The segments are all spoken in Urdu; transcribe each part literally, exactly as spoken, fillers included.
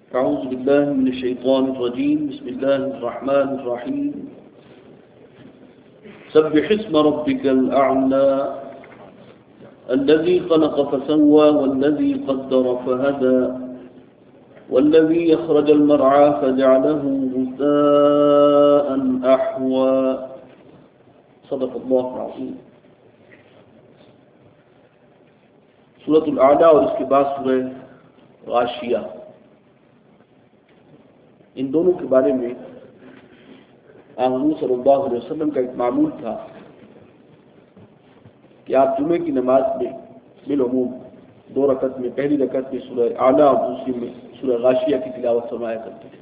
أعوذ بالله من الشيطان الرجيم. بسم الله الرحمن الرحيم. سبح اسم ربك الأعلى الذي خلق فسوى والذي قدر فهدى والذي أخرج المرعى فجعله غثاء أحوى. صدق الله العظيم. سورۃ الاعلی اور اس کے بعد سورہ غاشیہ، ان دونوں کے بارے میں حضور صلی اللہ علیہ وسلم کا ایک معمول تھا کہ آپ جمعے کی نماز میں بالعموم دو رکعت میں، پہلی رکعت میں سورہ اعلی اور دوسری میں سورہ غاشیہ کی تلاوت فرمایا کرتے تھے،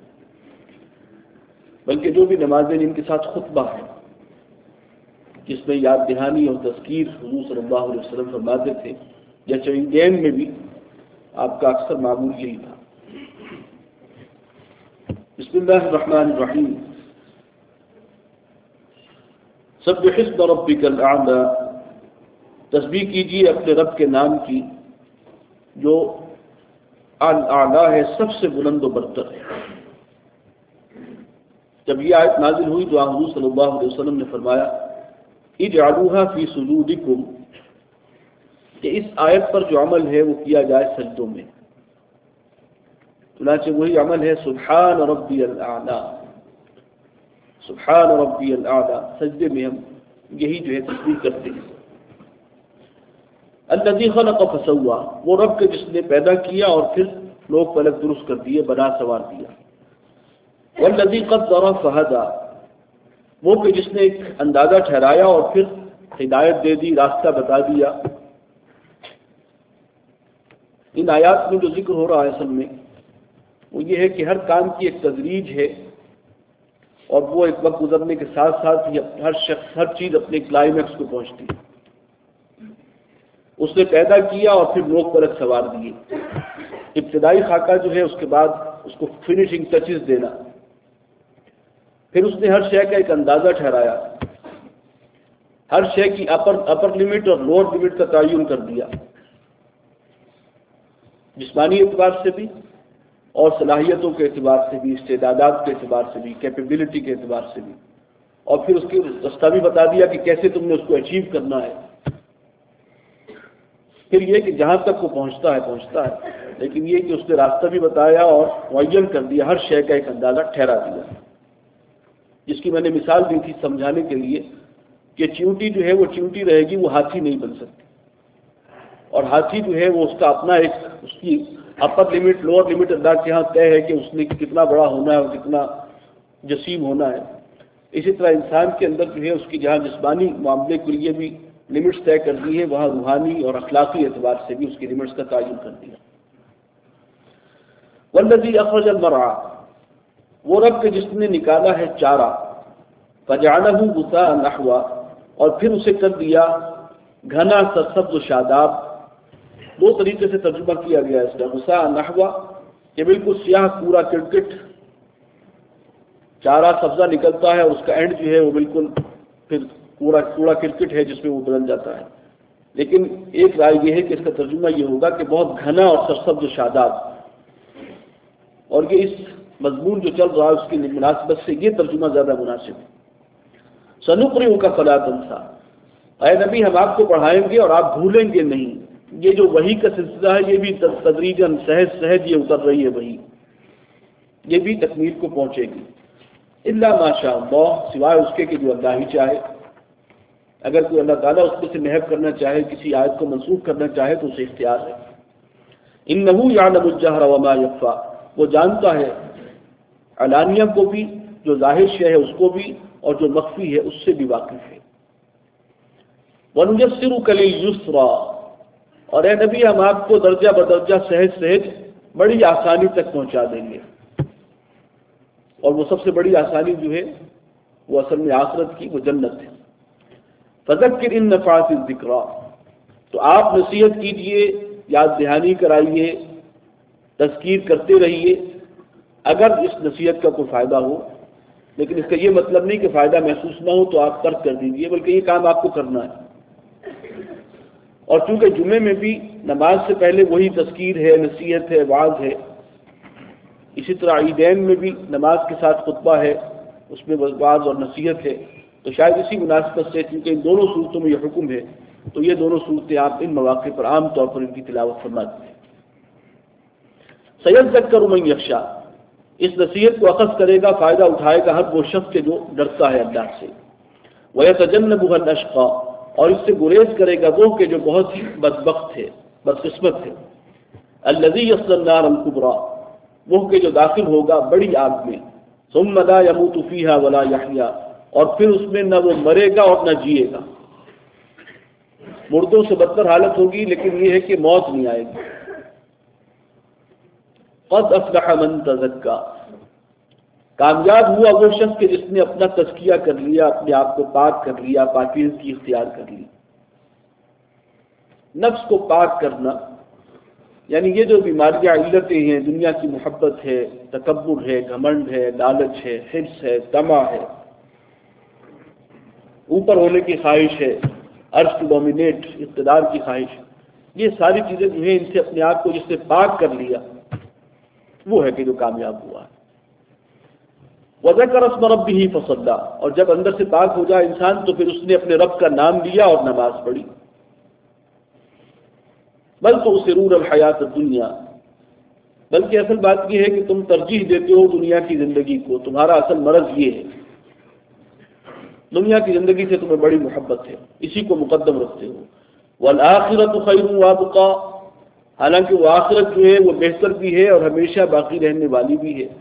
بلکہ جو بھی نمازیں ان کے ساتھ خطبہ ہے جس میں یاد دہانی اور تذکیر حضور صلی اللہ علیہ وسلم فرماتے تھے، یا چوینگین میں بھی آپ کا اکثر معمول یہی تھا. بسم اللہ الرحمن الرحیم. سبح اسم ربک الاعلی، تسبیح کیجیے اپنے رب کے نام کی جو الاعلی ہے، سب سے بلند و برتر ہے. جب یہ آیت نازل ہوئی تو حضور صلی اللہ علیہ وسلم نے فرمایا اجعلوها فی سجودکم، کہ اس آیت پر جو عمل ہے وہ کیا جائے سجدوں میں. چنانچہ وہی عمل ہے سبحان ربی الاعلی، سبحان ربی الاعلی، سجدے میں ہم یہی جو ہے تسبیح کرتے ہیں. الذی خلق فسوى، وہ رب کے جس نے پیدا کیا اور پھر لوگ پلک درست کر دیے، بنا سوار دیا. والذی قدر فہدى، وہ کہ جس نے ایک اندازہ ٹھہرایا اور پھر ہدایت دے دی، راستہ بتا دیا. ان آیات میں جو ذکر ہو رہا ہے اصل میں وہ یہ ہے کہ ہر کام کی ایک تدریج ہے، اور وہ ایک وقت گزرنے کے ساتھ ساتھ ہی ہر شخص ہر چیز اپنے کلائمیکس کو پہنچتی ہے. اس نے پیدا کیا اور پھر لوگ پلک سوار دیے. ابتدائی خاکہ جو ہے، اس کے بعد اس کو فنیشنگ ٹچز دینا، پھر اس نے ہر شے کا ایک اندازہ ٹھہرایا، ہر شے کی اپر اپر لمٹ اور لوور لمٹ کا تعین کر دیا، جسمانی اعتبار سے بھی اور صلاحیتوں کے اعتبار سے بھی، استعدادات کے اعتبار سے بھی، کیپیبلٹی کے اعتبار سے بھی، اور پھر اس کی راستہ بھی بتا دیا کہ کیسے تم نے اس کو اچیو کرنا ہے. پھر یہ کہ جہاں تک وہ پہنچتا ہے پہنچتا ہے لیکن یہ کہ اس نے راستہ بھی بتایا اور معین کر دیا، ہر شے کا ایک اندازہ ٹھہرا دیا. جس کی میں نے مثال دی تھی سمجھانے کے لیے کہ چیونٹی جو ہے وہ چیونٹی رہے گی، وہ ہاتھی نہیں بن سکتی. اور ہاتھی جو ہے وہ اس کا اپنا ایک اس کی اپر لمٹ لوور لمٹ اللہ کے ہاں طے ہے کہ اس نے کتنا بڑا ہونا ہے اور کتنا جسیم ہونا ہے. اسی طرح انسان کے اندر جو ہے اس کی جہاں جسمانی معاملے کے لیے بھی لمٹس طے کر دی ہے، وہاں روحانی اور اخلاقی اعتبار سے بھی اس کی لمٹس کا تعین کر دیا. والذی اخرج المرعى، وہ رب کے جس نے نکالا ہے چارہ، فجعلہ غثاء احوى، اور پھر اسے کر دیا گھنا سرسبز و شاداب. دو طریقے سے ترجمہ کیا گیا اس کا. غثاء احوى کہ بالکل سیاہ پورا کرکٹ چارہ سبزہ نکلتا ہے، اس کا اینڈ جو ہے وہ بالکل پھر پورا پورا کرکٹ ہے جس میں وہ بدل جاتا ہے. لیکن ایک رائے یہ ہے کہ اس کا ترجمہ یہ ہوگا کہ بہت گھنا اور سرسبز و شاداب. اور یہ اس مضمون جو چل رہا ہے اس کی مناسبت سے یہ ترجمہ زیادہ مناسب ہے. سنقرئک فلا تنسى، اے نبی ہم آپ کو پڑھائیں گے اور آپ بھولیں گے نہیں. یہ جو وحی کا سلسلہ ہے یہ بھی تدریجاً سہج سہج یہ اتر رہی ہے وحی، یہ بھی تکمیل کو پہنچے گی. الا ما شاء اللہ، سوائے اس کے کہ جو اللہ ہی چاہے. اگر کوئی اللہ تعالیٰ اس میں سے محو کرنا چاہے، کسی آیت کو منسوخ کرنا چاہے تو اسے اختیار ہے. انہ یعلم الجہر وما یخفی، وہ جانتا ہے علانیہ کو بھی، جو ظاہر شے ہے اس کو بھی، اور جو مخفی ہے اس سے بھی واقف ہے. وَنُيَسِّرُكَ لِلْيُسْرَى، اور اے نبی ہم آپ کو درجہ بدرجہ سہج سہج بڑی آسانی تک پہنچا دیں گے. اور وہ سب سے بڑی آسانی جو ہے وہ اصل میں آخرت کی وہ جنت ہے. فَذَكِّرْ إِن نَفَعَتِ الذِّكْرَىٰ، تو آپ نصیحت کیجئے، یاد دہانی کرائیے، تذکیر کرتے رہیے اگر اس نصیحت کا کوئی فائدہ ہو. لیکن اس کا یہ مطلب نہیں کہ فائدہ محسوس نہ ہو تو آپ ترک کر دیجیے، بلکہ یہ کام آپ کو کرنا ہے. اور چونکہ جمعے میں بھی نماز سے پہلے وہی تذکیر ہے، نصیحت ہے، وعظ ہے، اسی طرح عیدین میں بھی نماز کے ساتھ خطبہ ہے، اس میں وعظ اور نصیحت ہے، تو شاید اسی مناسبت سے چونکہ ان دونوں صورتوں میں یہ حکم ہے تو یہ دونوں صورتیں آپ ان مواقع پر عام طور پر ان کی تلاوت فرماتے ہیں۔ سیذکر من یخشی، اس نصیحت کو اخذ کرے گا، فائدہ اٹھائے گا ہر وہ شخص کے جو ڈرتا ہے اللہ سے۔ وَيَتَجَنَّبُهَا الْأَشْقَى، اور اس سے گریز کرے گا وہ کہ جو بہت ہی بدبخت ہے، بدقسمت ہے۔ الَّذِي يَصْلَى النَّارَ الْكُبْرَى، وہ کہ جو داخل ہوگا بڑی آگ میں۔ ثُمَّ لَا يَمُوتُ فِيهَا وَلَا يَحْيَا، اور پھر اس میں نہ وہ مرے گا اور نہ جیے گا۔ مردوں سے بدتر حالت ہوگی، لیکن یہ ہے کہ موت نہیں آئے گی۔ قد افلح من تزکا، کامیاب ہوا وہ شخص کہ جس نے اپنا تزکیہ کر لیا، اپنے آپ کو پاک کر لیا، پاکیزگی اختیار کر لی۔ نفس کو پاک کرنا یعنی یہ جو بیماریاں علتیں ہیں، دنیا کی محبت ہے، تکبر ہے، گھمنڈ ہے، لالچ ہے، حرص ہے، طمع ہے، اوپر ہونے کی خواہش ہے، عرش ٹو ڈومینیٹ، اقتدار کی خواہش، یہ ساری چیزیں جو ہیں ان سے اپنے آپ کو جس نے پاک کر لیا وہ ہے کہ جو کامیاب ہوا ہے۔ وَذَكَرَ اسْمَ رَبِّهِ فَصَلَّى، اور جب اندر سے پاک ہو جائے انسان تو پھر اس نے اپنے رب کا نام لیا اور نماز پڑھی۔ بل تؤثرون الحیات الدنیا، بلکہ اصل بات یہ ہے کہ تم ترجیح دیتے ہو دنیا کی زندگی کو، تمہارا اصل مرض یہ ہے، دنیا کی زندگی سے تمہیں بڑی محبت ہے، اسی کو مقدم رکھتے ہو۔ والآخرۃ خیر وابقیٰ، حالانکہ وہ آخرت جو ہے وہ بہتر بھی ہے اور ہمیشہ باقی رہنے والی بھی ہے۔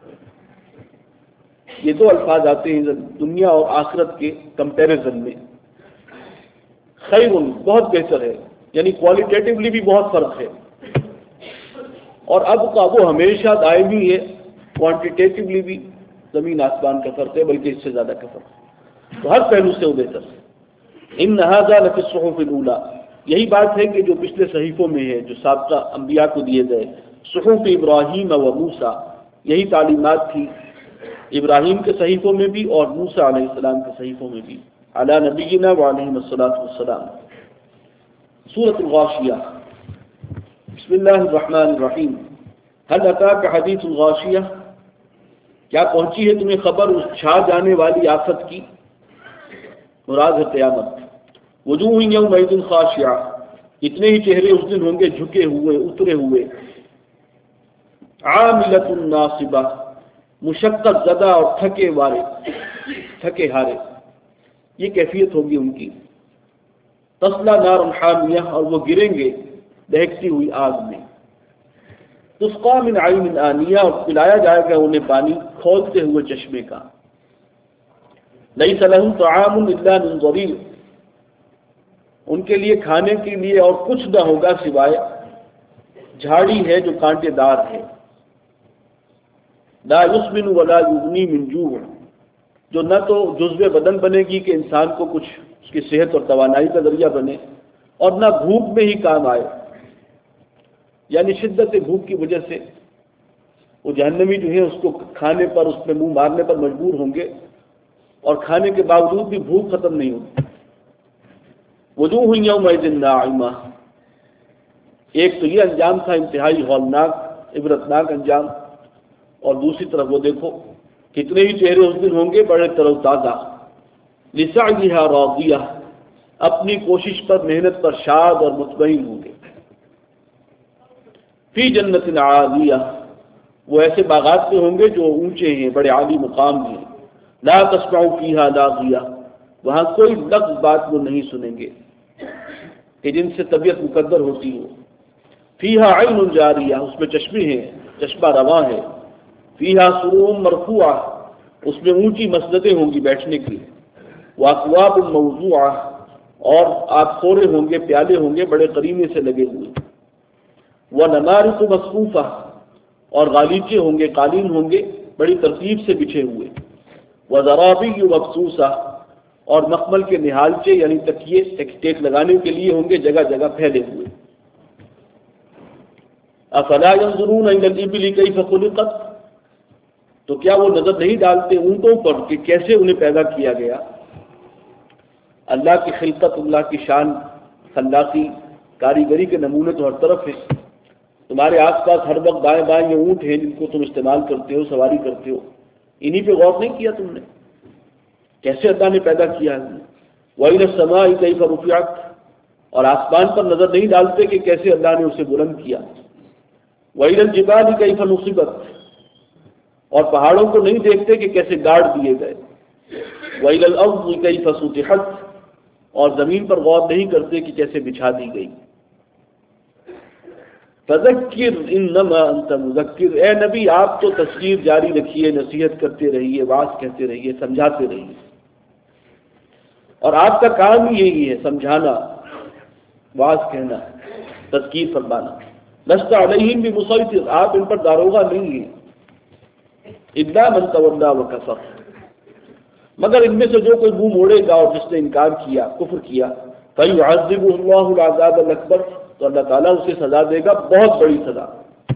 یہ دو الفاظ آتے ہیں دنیا اور آخرت کے کمپیریزن میں۔ خیر بہت بہتر ہے، یعنی کوالٹیٹیولی بھی بہت فرق ہے، اور اب کا وہ ہمیشہ دائمی ہے، کوانٹیٹیولی بھی زمین آسمان کا فرق ہے، بلکہ اس سے زیادہ کا فرق ہے، تو ہر پہلو سے وہ بہتر ہے۔ ان ھذا لفی الصحف الاولی، یہی بات ہے کہ جو پچھلے صحیفوں میں ہے، جو سابقہ انبیاء کو دیے گئے، صحف ابراہیم و موسیٰ، یہی تعلیمات تھی ابراہیم کے صحیفوں میں بھی اور موسیٰ علیہ السلام کے صحیفوں میں بھی، علی نبینا وعلیہم الصلاۃ والسلام۔ سورۃ الغاشیہ، بسم اللہ الرحمن الرحیم۔ هل اتاک حدیث الغاشیہ، کیا پہنچی ہے تمہیں خبر اس چھا جانے والی آفت کی؟ مراد ہے قیامت۔ وجوہ یومئذ خاشعہ، اتنے ہی چہرے اس دن ہوں گے جھکے ہوئے، اترے ہوئے۔ عاملۃ ناصبہ، مشقت زدہ اور تھکے والے، تھکے ہارے، یہ کیفیت ہوگی ان کی۔ تصلی نار حامیہ، اور وہ گریں گے دہکتی ہوئی آگ میں۔ تسقی من عین آنیہ، اور پلایا جائے گا انہیں پانی کھولتے ہوئے چشمے کا۔ لیس لہم طعام الا من ضریع، ان کے لیے کھانے کے لیے اور کچھ نہ ہوگا سوائے جھاڑی ہے جو کانٹے دار ہے۔ لا یسمن ولا یغنی من جوع، جو نہ تو جزو بدن بنے گی کہ انسان کو کچھ اس کی صحت اور توانائی کا ذریعہ بنے، اور نہ بھوک میں ہی کام آئے، یعنی شدت بھوک کی وجہ سے وہ جہنمی جو ہے اس کو کھانے پر، اس میں منہ مارنے پر مجبور ہوں گے، اور کھانے کے باوجود بھی بھوک ختم نہیں ہوگی۔ وجوہ یومئذ ناعمہ، ایک تو یہ انجام تھا انتہائی ہولناک، عبرتناک انجام، اور دوسری طرف وہ دیکھو کتنے ہی چہرے اس دن ہوں گے بڑے تر و تازہ۔ لسعیہا راضیہ، اپنی کوشش پر، محنت پر شاد اور مطمئن ہوں گے۔ فی جنت عالیہ، وہ ایسے باغات میں ہوں گے جو اونچے ہیں، بڑے عالی مقام ہیں۔ لا تسمع فیہا لاغیہ، وہاں کوئی لفظ بات وہ نہیں سنیں گے کہ جن سے طبیعت مقدر ہوتی ہو۔ فیہا عین جاریہ، اس میں چشمے ہیں، چشمہ رواں ہے۔ فیہا سرور مرفوعہ، اس میں اونچی مسندیں ہوں گی بیٹھنے کی۔ واکواب موضوعہ، اور آپ خورے ہوں گے، پیالے ہوں گے بڑے قرینے سے لگے ہوئے۔ ونمارق مصفوفہ، اور غالیچے ہوں گے، قالین ہوں گے بڑی ترتیب سے بچھے ہوئے۔ وزرابی مبثوثہ، اور مخمل کے نہالچے یعنی تکیے ٹیک لگانے کے لیے ہوں گے جگہ جگہ پھیلے ہوئے۔ افلا ينظرون الى الابل كيف خلقت، تو کیا وہ نظر نہیں ڈالتے اونٹوں پر کہ کیسے انہیں پیدا کیا گیا؟ اللہ کی خلقت، اللہ کی شان، خلاقی، کاریگری کے نمونے تو ہر طرف ہے، تو تمہارے آس پاس ہر وقت دائیں بائیں یہ اونٹ ہیں جن کو تم استعمال کرتے ہو، سواری کرتے ہو، انہی پہ غور نہیں کیا تم نے؟ کیسے اللہ نے پیدا کیا ہے؟ وَإِلَى السَّمَاءِ كَيْفَ رُفِعَتْ، اور آسمان پر نظر نہیں ڈالتے کہ کیسے اللہ نے اسے بلند کیا۔ وَإِلَى الْجِبَالِ كَيْفَ نُصِبَتْ، اور پہاڑوں کو نہیں دیکھتے کہ کیسے گاڑ دیے گئے۔ وَإِلَى الْأَرْضِ كَيْفَ سُطِحَتْ، اور زمین پر غور نہیں کرتے کہ کیسے بچھا دی گئی۔ فذکر انما انت مذکر، اے نبی آپ تو تذکیر جاری رکھیے، نصیحت کرتے رہیے، واعظ کہتے رہیے، سمجھاتے رہیے، اور آپ کا کام ہی یہی ہے، سمجھانا، واعظ کہنا، تذکیر فرمانا۔ لست علیہم بمسیطر، آپ ان پر داروغہ نہیں ہیں، الا من تولی وکفر، مگر ان میں سے جو کوئی منہ موڑے گا اور جس نے انکار کیا، کفر کیا، فیعذبہ اللہ العذاب الاکبر، تو اللہ تعالیٰ اسے سزا دے گا بہت بڑی سزا۔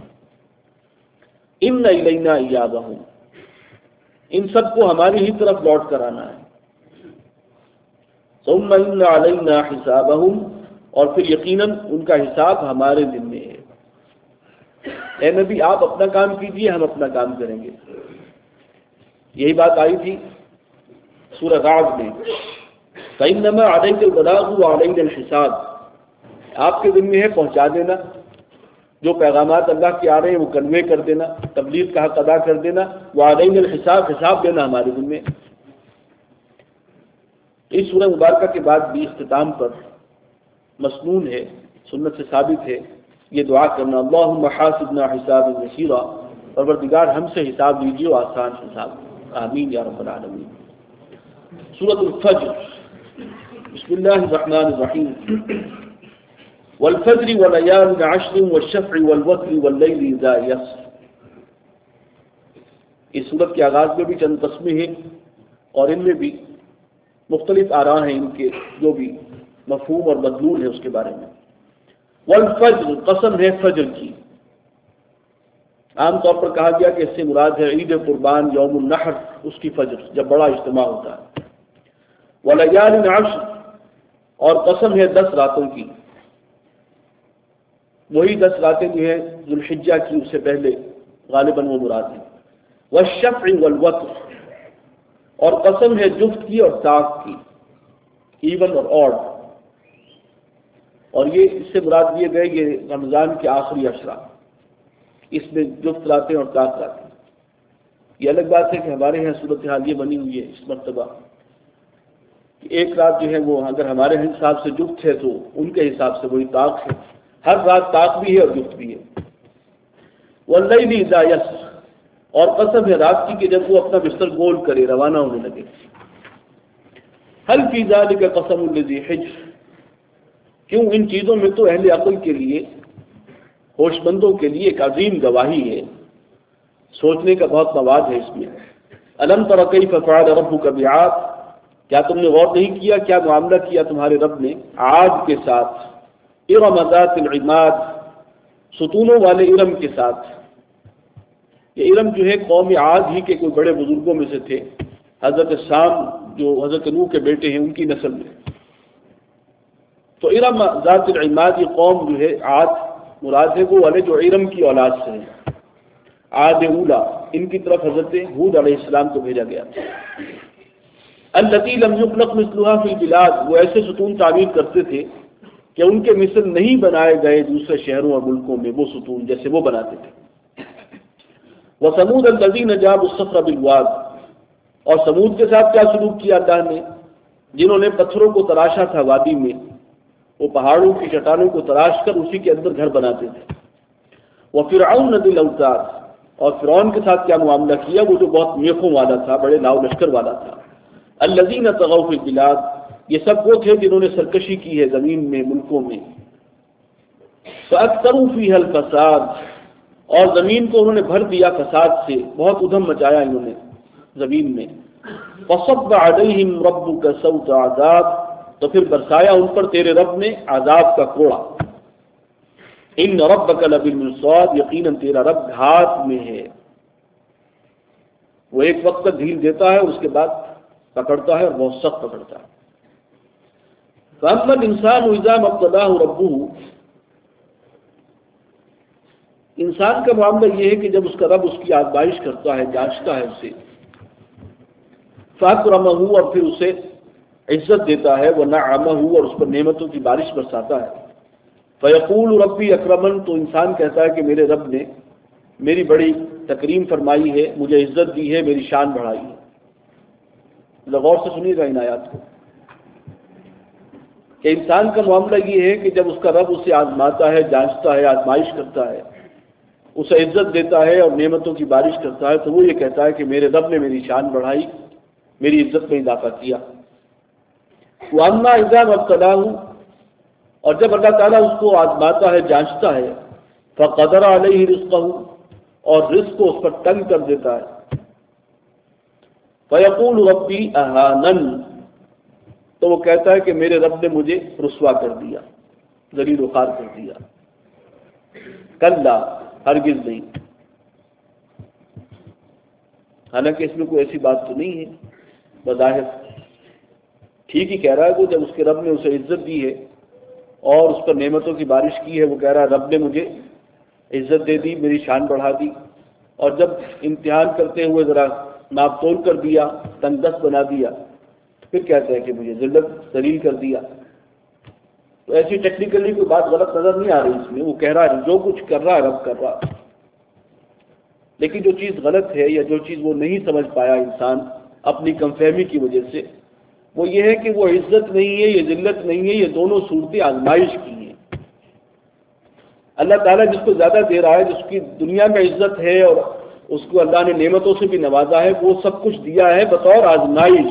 ان الینا ایابہم، ان سب کو ہماری ہی طرف لوٹ کر آنا ہے۔ ثم ان علینا حسابہم، اور پھر یقیناً ان کا حساب ہمارے ذمے ہے۔ اے نبی آپ اپنا کام کیجیے، ہم اپنا کام کریں گے۔ یہی بات آئی تھی سورہ رعد میں، فإنما علیک البلاغ وعلینا الحساب، آپ کے ذمے ہے پہنچا دینا، جو پیغامات اللہ کے آ رہے ہیں وہ کنوے کر دینا، تبلیغ کا حق ادا کر دینا، وعلینا الحساب، حساب دینا ہمارے ذمے۔ اس سورہ مبارکہ کے بعد بھی اختتام پر مسنون ہے، سنت سے ثابت ہے یہ دعا کرنا، اللہم حاسبنا حسابا یسیرا، پروردگار ہم سے حساب لیجیے آسان حساب، آمین یا رب العالمین۔ سورۃ الفجر، بسم اللہ الرحمن الرحیم، والفجر وليال عشر والشفع والوتر واللیل اذا یسر۔ اس سورت کے آغاز میں بھی چند قسمیں ہیں اور ان میں بھی مختلف آراء ہیں ان کے، جو بھی مفہوم اور مدلول ہے اس کے بارے میں۔ والفجر، قسم ہے فجر کی، عام طور پر کہا گیا کہ اس سے مراد ہے عید قربان، یوم النحر، اس کی فجر جب بڑا اجتماع ہوتا ہے۔ ولیال عشر، اور قسم ہے دس راتوں کی، وہی دس راتیں جو ہیں ذوالحجہ کی، اس سے پہلے غالباً وہ مراد ہے۔ والشفع والوتر، اور قسم ہے جفت کی اور طاق کی، ایون اور آڈ، اور یہ اس سے مراد دیے گئے یہ رمضان کے آخری عشرہ، اس میں جفت راتیں اور طاق راتیں۔ یہ الگ بات ہے کہ ہمارے یہاں صورتحال یہ بنی ہوئی ہے اس مرتبہ کہ ایک رات جو ہے وہ اگر ہمارے حساب سے جفت ہے تو ان کے حساب سے وہی طاق ہے، ہر رات طاق بھی ہے اور جفت بھی ہے۔ واللیل اذا یسر، اور قسم ہے رات کی کہ جب وہ اپنا بستر گول کرے، روانہ ہونے لگے۔ هل فی ذلک قسم لذی حجر، کیوں ان چیزوں میں تو اہل عقل کے لیے، ہوش مندوں کے لیے ایک عظیم گواہی ہے، سوچنے کا بہت مواد ہے اس میں۔ الم تر کیف فعل ربک بعاد، کیا تم نے غور نہیں کیا کیا معاملہ کیا تمہارے رب نے عاد کے ساتھ، ارم ذات العماد، ستونوں والے ارم کے ساتھ۔ یہ ارم جو ہے قوم عاد ہی کے کوئی بڑے بزرگوں میں سے تھے، حضرت سام جو حضرت نوح کے بیٹے ہیں ان کی نسل میں۔ تو ارم ذات العماد یہ قوم جو ہے عاد مراد ہے وہ والے جو ارم کی اولاد سے ہیں، عاد اولا، ان کی طرف حضرت ہود علیہ السلام کو بھیجا گیا تھا۔ التی لم یخلق مثلها فی البلاد، وہ ایسے ستون تعمیر کرتے تھے کہ ان کے مثل نہیں بنائے گئے دوسرے شہروں اور ملکوں میں وہ ستون جیسے وہ بناتے تھے۔ وثمود الذین جابوا الصخر بالواد، اور سمود کے ساتھ کیا سلوک کیا اللہ نے، جنہوں نے پتھروں کو تراشا تھا وادی میں، وہ پہاڑوں کی چٹانوں کو تراش کر اسی کے اندر گھر بناتے تھے۔ وفرعون ذی الاوتاد، اور فرعون کے ساتھ کیا معاملہ کیا، وہ جو بہت میخوں والا تھا، بڑے لاؤ لشکر والا تھا۔ الذین طغوا فی البلاد، یہ سب وہ تھے جنہوں نے سرکشی کی ہے زمین میں، ملکوں میں۔ فاکثروا فیہا الفساد، اور زمین کو انہوں نے بھر دیا فساد سے، بہت ادھم مچایا انہوں نے زمین میں۔ فصب علیہم ربک سوط عذاب، تو پھر برسایا ان پر تیرے رب نے عذاب کا کوڑا۔ ان ربک لبالمرصاد، یقیناً تیرا رب گھات میں ہے، وہ ایک وقت تک ڈھیل دیتا ہے اس کے بعد پکڑتا ہے اور بہت سخت پکڑتا ہے۔ فاما الانسان اذا ما ابتلاه ربه، انسان کا معاملہ یہ ہے کہ جب اس کا رب اس کی آزمائش کرتا ہے، جانچتا ہے اسے، فاکرمہ، اور پھر اسے عزت دیتا ہے، ونعمہ، اور اس پر نعمتوں کی بارش برساتا ہے، فیقول ربی اکرمن، تو انسان کہتا ہے کہ میرے رب نے میری بڑی تکریم فرمائی ہے، مجھے عزت دی ہے، میری شان بڑھائی ہے۔ غور سے سنیے گا ان آیات کو کہ انسان کا معاملہ یہ ہے کہ جب اس کا رب اسے آزماتا ہے، جانچتا ہے، آزمائش کرتا ہے، اسے عزت دیتا ہے اور نعمتوں کی بارش کرتا ہے، تو وہ یہ کہتا ہے کہ میرے رب نے میری شان بڑھائی، میری عزت میں اضافہ کیا۔ وَأَمَّا إِذَا مَا ابْتَلَاهُ، اور جب اللہ تعالیٰ اس کو آزماتا ہے، جانچتا ہے، فَقَدَرَ عَلَيْهِ رِزْقَهُ، اور رزق کو اس پر تنگ کر دیتا ہے، فَيَقُولُ رَبِّي أَهَانَنِ، تو وہ کہتا ہے کہ میرے رب نے مجھے رسوا کر دیا، ذلیل و خوار کر دیا۔ کلا، ہرگز نہیں، حالانکہ اس میں کوئی ایسی بات تو نہیں ہے، بظاہر ٹھیک ہی کہہ رہا ہے وہ، جب اس کے رب نے اسے عزت دی ہے اور اس پر نعمتوں کی بارش کی ہے، وہ کہہ رہا ہے رب نے مجھے عزت دے دی، میری شان بڑھا دی، اور جب امتحان کرتے ہوئے ذرا ناپ تول کر دیا، تنگ دست بنا دیا، پھر کہتے ہیں کہ مجھے ذلت ذلیل کر دیا۔ تو ایسی ٹیکنیکلی کوئی بات غلط نظر نہیں آ رہی اس میں، وہ کہہ رہا ہے جو کچھ کر رہا ہے رب کر رہا، لیکن جو چیز غلط ہے یا جو چیز وہ نہیں سمجھ پایا انسان اپنی کم فہمی کی وجہ سے، وہ یہ ہے کہ وہ عزت نہیں ہے، یہ ذلت نہیں ہے، یہ دونوں صورتیں آزمائش کی ہیں۔ اللہ تعالیٰ جس کو زیادہ دے رہا ہے، جس کی دنیا میں عزت ہے اور اس کو اللہ نے نعمتوں سے بھی نوازا ہے، وہ سب کچھ دیا ہے بطور آزمائش۔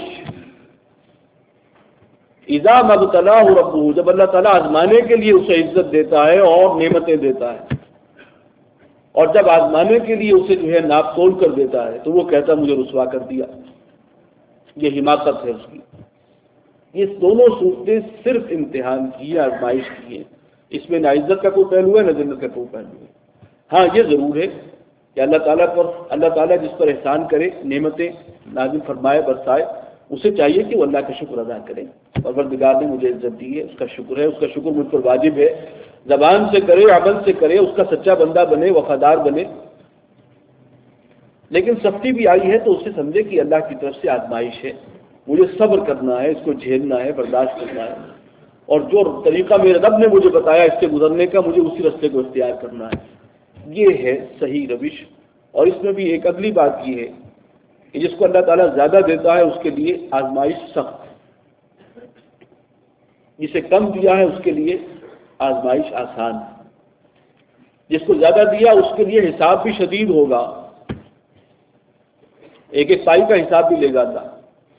اذا ما ابتلاہ ربہ، جب اللہ تعالیٰ آزمانے کے لیے اسے عزت دیتا ہے اور نعمتیں دیتا ہے، اور جب آزمانے کے لیے اسے جو ہے ناپ تول کر دیتا ہے، تو وہ کہتا ہے مجھے رسوا کر دیا۔ یہ حماقت ہے اس کی۔ یہ دونوں صورتیں صرف امتحان کی، آزمائش کی ہیں، اس میں نہ عزت کا کوئی پہلو ہے نہ ذلت کا کوئی پہلو ہے۔ ہاں یہ ضرور ہے کہ اللہ تعالیٰ پر اللہ تعالیٰ جس پر احسان کرے، نعمتیں نازل فرمائے، برسائے، اسے چاہیے کہ وہ اللہ کا شکر ادا کرے۔ پروردگار نے مجھے عزت دی ہے، اس کا شکر ہے، اس کا شکر مجھ پر واجب ہے، زبان سے کرے، عمل سے کرے، اس کا سچا بندہ بنے، وفادار بنے۔ لیکن سختی بھی آئی ہے تو اسے سمجھے کہ اللہ کی طرف سے آزمائش ہے، مجھے صبر کرنا ہے، اس کو جھیلنا ہے، برداشت کرنا ہے، اور جو طریقہ میرے رب نے مجھے بتایا اس سے گزرنے کا، مجھے اسی راستے کو اختیار کرنا ہے۔ یہ ہے صحیح روش۔ اور اس میں بھی ایک اگلی بات یہ ہے کہ جس کو اللہ تعالیٰ زیادہ دیتا ہے اس کے لیے آزمائش سخت، جسے کم دیا ہے اس کے لیے آزمائش آسان، جس کو زیادہ دیا اس کے لیے حساب بھی شدید ہوگا، ایک ایک پائی کا حساب بھی لے گا اللہ،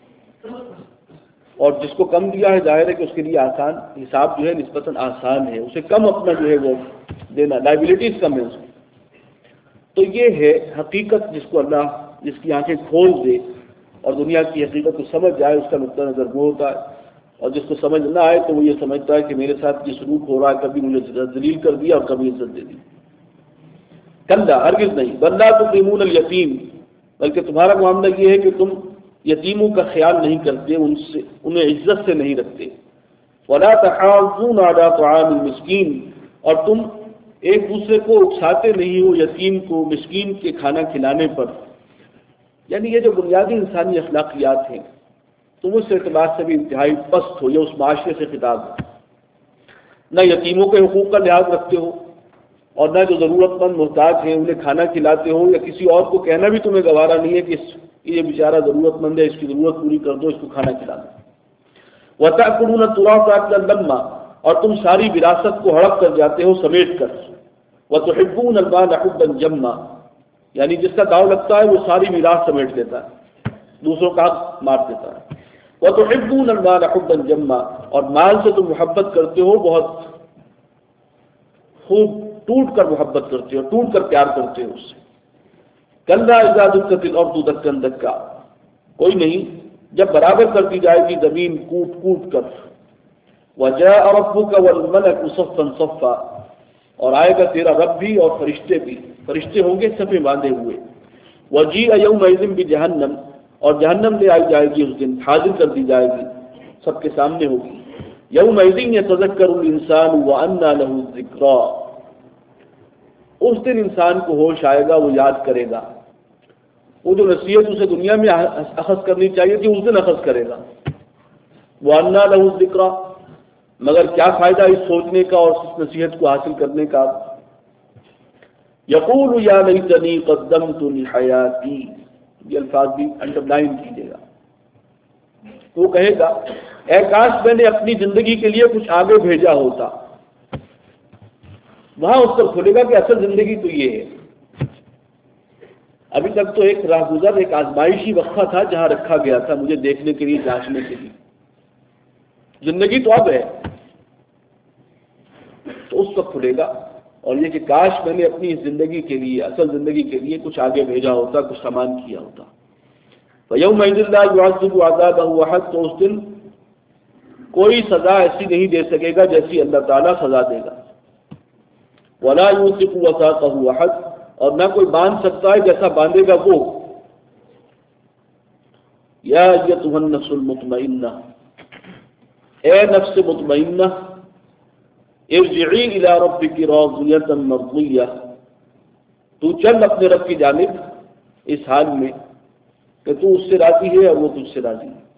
اور جس کو کم دیا ہے ظاہر ہے کہ اس کے لیے آسان حساب جو ہے نسبتاً آسان ہے، اسے کم اپنا جو ہے وہ دینا، لائبلٹیز کم ہے اس کی۔ تو یہ ہے حقیقت جس کو اللہ جس کی آنکھیں کھول دے اور دنیا کی حقیقت کو سمجھ جائے، اس کا نقطہ نظر وہ ہوتا ہے، اور جس کو سمجھ نہ آئے تو وہ یہ سمجھتا ہے کہ میرے ساتھ یہ سلوک ہو رہا ہے، کبھی مجھے ذلیل کر دیا اور کبھی عزت دے دی۔ کلا، ہرگز نہیں، بل لا تکرمون الیتیم، بلکہ تمہارا معاملہ یہ ہے کہ تم یتیموں کا خیال نہیں کرتے، ان سے انہیں عزت سے نہیں رکھتے۔ ولا تحاضون علی طعام المسکین، اور تم ایک دوسرے کو اکساتے نہیں ہو یتیم کو، مسکین کے کھانا کھلانے پر۔ یعنی یہ جو بنیادی انسانی اخلاقیات ہیں تم اس اعتبار سے بھی انتہائی پست ہو، یہ اس معاشرے سے خطاب ہے۔ نہ یتیموں کے حقوق کا لحاظ رکھتے ہو، اور نہ جو ضرورت مند محتاج ہیں انہیں کھانا کھلاتے ہو، یا کسی اور کو کہنا بھی تمہیں گوارا نہیں ہے کہ یہ بیچارہ ضرورت مند ہے، اس کی ضرورت پوری کر دو، اس کو کھانا کھلا دو۔ وَتَأْكُلُونَ التُّرَاثَ أَكْلًا لَمًّا، اور تم ساری وراثت کو ہڑپ کر جاتے ہو سمیٹ کر۔ وَتُحِبُّونَ الْمَالَ حُبًّا جَمًّا، یعنی جس کا داؤ لگتا ہے وہ ساری میراث سمیٹ لیتا ہے، دوسروں کا حق مار دیتا ہے۔ وَتُحِبُّونَ الْمَالَ حُبًّا جَمًّا، اور مال سے تم محبت کرتے ہو، بہت خوب ٹوٹ کر محبت کرتے ہو، ٹوٹ کر پیار کرتے ہو اس سے۔ کلا اذا دکت الارض دکا دکا، کوئی نہیں جب برابر کر دی جائے گی زمین کوٹ کوٹ کر۔ وجاء ربک والملک صفا صفا، اور آئے گا تیرا رب بھی اور فرشتے بھی، فرشتے ہوں گے صفیں باندھے ہوئے۔ وجیء یومئذ بجہنم، اور جہنم لے آئی جائے گی اس دن، حاضر کر دی جائے گی، سب کے سامنے ہوگی۔ یومئذ یتذکر الانسان وانى له الذکریٰ، اس دن انسان کو ہوش آئے گا، وہ یاد کرے گا، وہ جو نصیحت اسے دنیا میں اخذ کرنی چاہیے تھی اس دن اخذ کرے گا۔ وَأَنَّىٰ لَهُ الذِّكْرَىٰ، مگر کیا فائدہ اس سوچنے کا اور اس نصیحت کو حاصل کرنے کا؟ یقول یا لیتنی قدمت لحیاتی، یہ الفاظ بھی انڈر لائن کیجیے گا۔ وہ کہے گا اے کاش میں نے اپنی زندگی کے لیے کچھ آگے بھیجا ہوتا۔ وہاں اس پر کھلے گا کہ اصل زندگی تو یہ ہے۔ ابھی تک تو ایک راہ گزر، ایک آزمائشی وقفہ تھا جہاں رکھا گیا تھا مجھے دیکھنے کے لیے، جانچنے کے لیے۔ زندگی تو اب ہے، تو اس وقت کھلے گا اور یہ کہ کاش میں نے اپنی زندگی کے لیے، اصل زندگی کے لیے کچھ آگے بھیجا ہوتا، کچھ سامان کیا ہوتا۔ فَيَوْمَئِذٍ لَا يُعَذِّبُ عَذَابَهُ أَحَدٌ، تو اس دن کوئی سزا ایسی نہیں دے سکے گا جیسی اللہ تعالیٰ سزا دے گا۔ وَلَا يُوثِقُ وَثَاقَهُ أَحَدٌ، اور نہ کوئی باندھ سکتا ہے جیسا باندھے گا وہ۔ یا ایتھا النفس المطمئنہ، اے نفس مطمئنہ، ارجعی الی ربک راضیۃ مرضیہ، تو چل اپنے رب کی جانب اس حال میں کہ تو اس سے راضی ہے اور وہ تجھ سے راضی ہے۔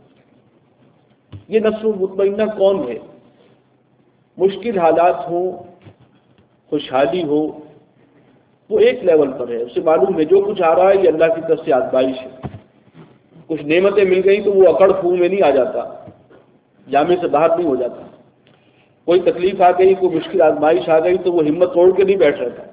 یہ نفس مطمئنہ کون ہے؟ مشکل حالات ہوں، خوشحالی ہو، وہ ایک لیول پر ہے، اسے معلوم ہے جو کچھ آ رہا ہے یہ اللہ کی طرف سے آزمائش ہے۔ کچھ نعمتیں مل گئی تو وہ اکڑ خوں میں نہیں آ جاتا، جامے سے باہر نہیں ہو جاتا۔ کوئی تکلیف آ گئی، کوئی مشکل آزمائش آ گئی تو وہ ہمت توڑ کے نہیں بیٹھ رہتا،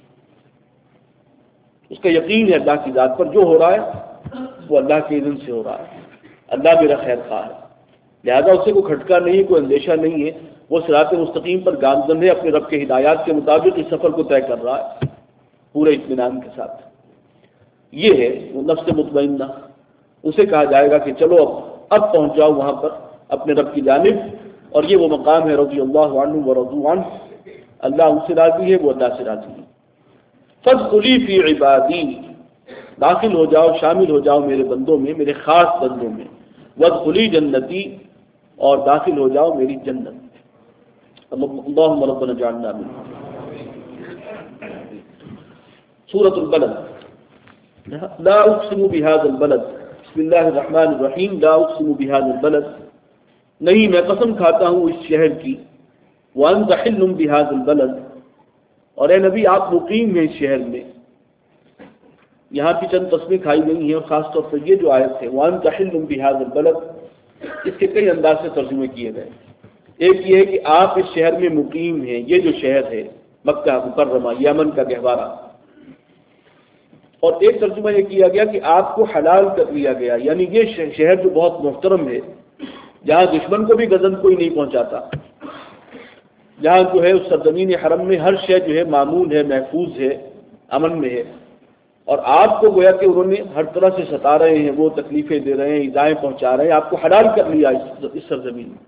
اس کا یقین ہے اللہ کی ذات پر، جو ہو رہا ہے وہ اللہ کے اذن سے ہو رہا ہے، اللہ میرا خیر خواہ ہے، لہذا اسے کوئی کھٹکا نہیں، کوئی اندیشہ نہیں ہے، وہ صراط مستقیم پر گامزن ہے، اپنے رب کے ہدایات کے مطابق اس سفر کو طے کر رہا ہے پورے اطمینان کے ساتھ۔ یہ ہے وہ نفس مطمئنہ، اسے کہا جائے گا کہ چلو اب اب پہنچ جاؤ وہاں پر اپنے رب کی جانب، اور یہ وہ مقام ہے رضی اللہ عنہ ورضوا عنہ، اللہ ان سے راضی ہے، وہ اللہ سے راضی ہے۔ فادخلی فی عبادی، داخل ہو جاؤ، شامل ہو جاؤ میرے بندوں میں، میرے خاص بندوں میں، وادخلی جنتی، اور داخل ہو جاؤ میری جنت۔ اللہم ربنا اجعلنا منہم۔ سورۃ البلد، لا اقسم بهذا البلد، بسم اللہ الرحمن الرحیم، لا اقسم بهذا البلد، نہیں میں قسم کھاتا ہوں اس شہر کی، وانت حل بهذا البلد، اور اے نبی آپ مقیم ہیں اس شہر میں۔ یہاں کی چند قسمیں کھائی گئی ہیں، اور خاص طور پر یہ جو آیت ہے وانت حل بهذا البلد، اس کے کئی انداز سے ترجمے کیے گئے۔ ایک یہ ہے کہ آپ اس شہر میں مقیم ہیں، یہ جو شہر ہے مکہ مکرمہ، یمن کا گہوارہ، اور ایک ترجمہ یہ کیا گیا کہ آپ کو حلال کر لیا گیا، یعنی یہ شہر جو بہت محترم ہے، جہاں دشمن کو بھی گزن کوئی نہیں پہنچاتا، جہاں جو ہے اس سرزمین حرم میں ہر شے جو ہے معمول ہے، محفوظ ہے، امن میں ہے، اور آپ کو گویا کہ انہوں نے ہر طرح سے ستا رہے ہیں، وہ تکلیفیں دے رہے ہیں، ایذائیں پہنچا رہے ہیں، آپ کو حلال کر لیا اس سرزمین میں۔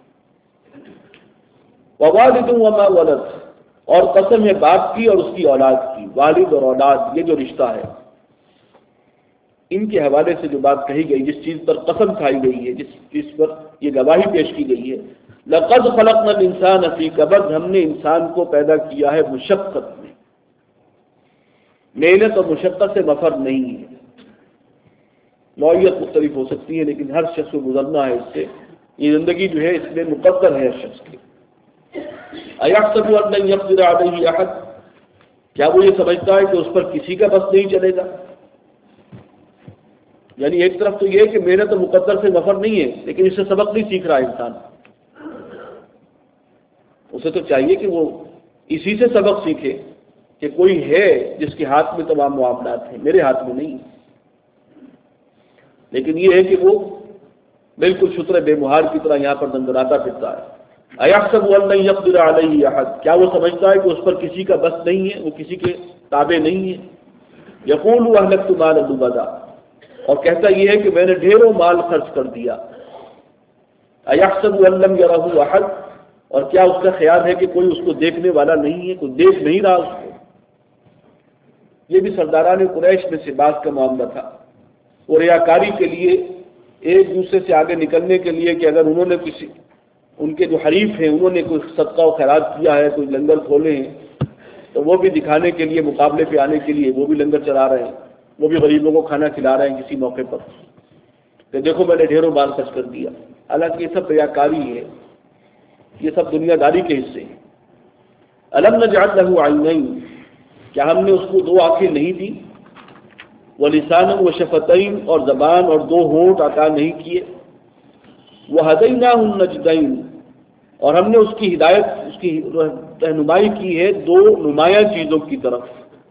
ووالد وما ولد، اور قسم ہے باپ کی اور اس کی اولاد کی، والد اور اولاد یہ جو رشتہ ہے، ان کے حوالے سے جو بات کہی گئی، جس چیز پر قسم کھائی گئی ہے، جس چیز پر یہ گواہی پیش کی گئی ہے، لقد خلقنا الانسان فی کبد، ہم نے انسان کو پیدا کیا ہے مشقت میں، محنت اور مشقت سے مفر نہیں ہے۔ نوعیت مختلف ہو سکتی ہے لیکن ہر شخص کو گزرنا ہے اس سے، یہ زندگی جو ہے اس میں مقدر ہے ہر شخص کی۔ ایحسب ان لن یقدر علیہ احد، کیا وہ یہ سمجھتا ہے کہ اس پر کسی کا بس نہیں چلے گا؟ یعنی ایک طرف تو یہ کہ محنت اور مقدر سے مفر نہیں ہے، لیکن اس سے سبق نہیں سیکھ رہا انسان، اسے تو چاہیے کہ وہ اسی سے سبق سیکھے کہ کوئی ہے جس کے ہاتھ میں تمام معاملات ہیں، میرے ہاتھ میں نہیں، لیکن یہ ہے کہ وہ بالکل شتر بے مہار کی طرح یہاں پر دندراتا پھرتا ہے۔ ایحسب ان لن یقدر علیہ احد، کیا وہ سمجھتا ہے کہ اس پر کسی کا بس نہیں ہے، وہ کسی کے تابع نہیں ہے۔ یقول اہلکت مالا لبدا، اور کہتا یہ ہے کہ میں نے ڈھیروں مال خرچ کر دیا۔ ایحسب ان لم یرہ احد، اور کیا اس کا خیال ہے کہ کوئی اس کو دیکھنے والا نہیں ہے، کوئی دیکھ نہیں رہا اس کو۔ یہ بھی سرداران قریش میں سے بات کا معاملہ تھا، اور ریاکاری کے لیے ایک دوسرے سے آگے نکلنے کے لیے کہ اگر انہوں نے کسی ان کے جو حریف ہیں انہوں نے کوئی صدقہ و خیرات کیا ہے، کوئی لنگر کھولے ہیں، تو وہ بھی دکھانے کے لیے، مقابلے پہ آنے کے لیے وہ بھی لنگر چلا رہے ہیں، وہ بھی غریبوں کو کھانا کھلا رہے ہیں کسی موقع پر کہ دیکھو میں نے ڈھیروں مال خرچ کر دیا. حالانکہ یہ سب ریاکاری ہے، یہ سب دنیا داری کے حصے ہیں. الم نجعل له عینین، کیا ہم نے اس کو دو آنکھیں نہیں دی؟ ولسانا وشفتین، اور زبان اور دو ہونٹ عطا نہیں کیے؟ وہدیناہ النجدین، اور ہم نے اس کی ہدایت، اس کی رہنمائی کی ہے دو نمایاں چیزوں کی طرف.